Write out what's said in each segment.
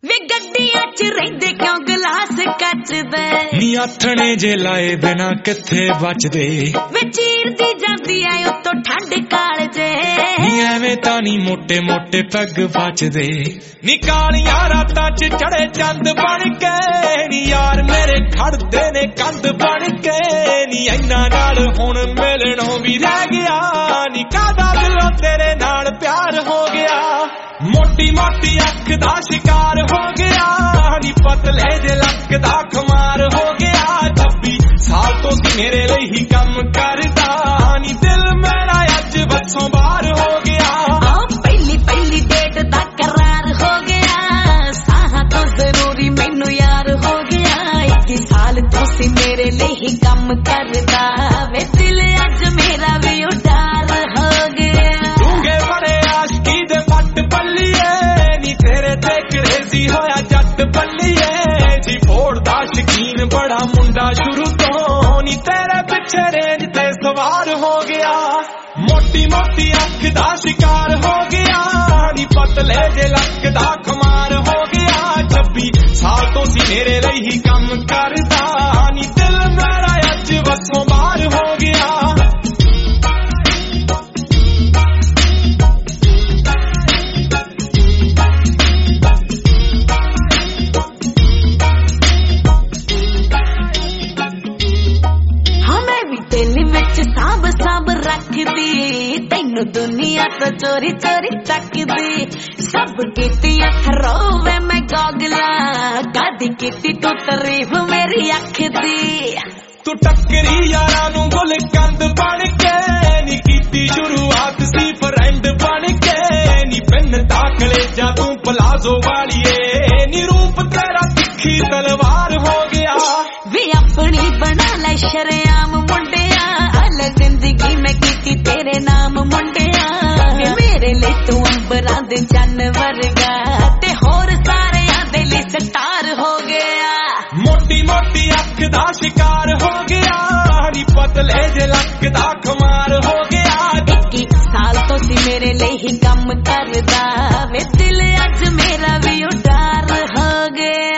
वे गड्डियां च रहिंदे क्यों गिलास कचदे नी आथणे जे लाए बिना किथे बचदे वे चीरदी जांदी ऐ उत्तों ठंड कालजे नी एवें तां नी मोटे मोटे पैग बचदे नी कालियां रातां च चढ़े चंद बन के नी यार मेरे खड़दे ने कंध बन के नी इन्ना नाल हुण मिलणों भी रह गया नी कादा दिलों तेरे नाल प्यार हो गया मोटी मोटी अख दा शिकार हो गया नी पतले जे लक दा खुमार हो गया 26 साल तो सी मेरे लिए ही कम करदा नी दिल मेरा अज बच्चों बाहर हो गया पहली पहली डेट दा करार हो गया साहा तो जरूरी मैनू यार हो गया 21 साल तो सी मेरे लिए ही कम करदा वे दिल अज मेरा भी उडार हो गया तूंगे बड़े आशिकी दे फट पल्लीए नी तेरे ते क्रेजी होया जट पल्लीए जी फोड़ दा शकीन बड़ा मुंडा शुरू तो नी तेरे पिछे रेंज ते सवार हो गया मोटी मोटी अख दा शिकार हो गया नी पतले जे लक दा खुमार हो गया 26 साल तो सी मेरे लिए ही कम करदा नी दिल मेरा अज वसों बाहर हो गया साब साब रखदी तैनू दुनिया तो चोरी चोरी तकदी सब कीतियां खरोवे मैं गॉगला कदी कीती तू तारीफ मेरी अख दी तू टक्करी यारां नू गुल कंद बन के नी कीती शुरुआत सी फ्रेंड बन के नी पिन दा कलेजा तू पलाजो वालिए नी रूप तेरा तिखी तलवार हो गया वे अपनी बना ले शरेआम मुंडिया अलग जिंदगी में कीती तेरे नाम मुंडिया मेरे लिए तू अंबरां दे चन्न वर्गा ते होर सारेयां दे लिए स्टार हो गया मोटी मोटी अख दा शिकार हो गया नी पतले जे लक दा खुमार हो गया 21 साल तो सी मेरे लिए ही कम करदा वे दिल अज मेरा भी उडार हो गया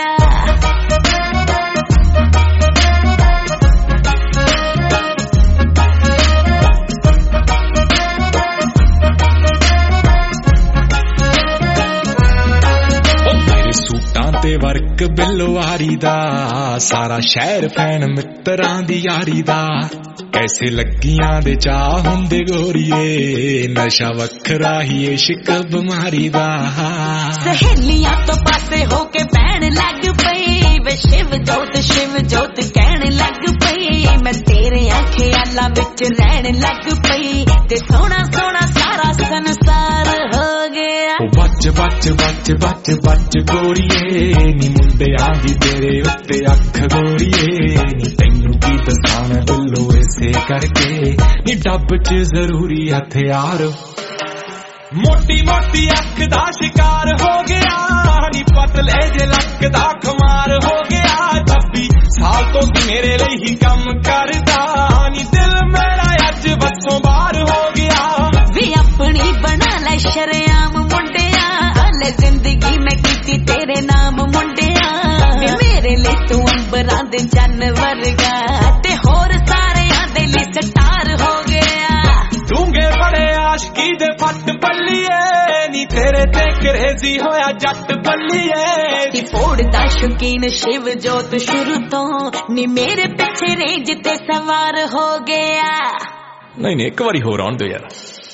वर्क बिलवारी दा सारा शहर फैन मित्रां दी यारी दा कैसे लगियां दे चाह हुंदे गोरीए नशा वखरा ही इश्क बीमारी दा सहेलियां तो पासे होके बैण लग पई वे शिव जोत कहण लग पई मैं तेरे ख्यालां विच रहण लग पई ते सोना सोना सारा संसार हो गया बच बच बच बच बच गोरीए नी मुंडियां दी तेरे उत्ते अख गोरीए नी तैनू की दसां दिलों ऐसे करके नी डब च जरूरी हथियार मोटी मोटी अख दा शिकार हो गया नी पतले जे लक दा खुमार हो गया 26 साल तो सी मेरे लिए ही कम करदा नी दिल मेरा अज वसों बाहर हो गया वे अपनी बना ले शरेआम मुंडिया अलग जिंदगी में कीती तेरे नाम मुंडिया मेरे लिए तू अंबरां दे चन्न वर्गा ते होर सारेयां दे लिए स्टार हो गया तूंगे बड़े आशिकी दे फट पल्लीए नी तेरे ते क्रेजी होया जट पल्लीए नी फोड़ दा शौकीन शिव जोत शुरू तो नी मेरे पिछे रेंज ते सवार हो गया नहीं एक बारी होर आउण दो यार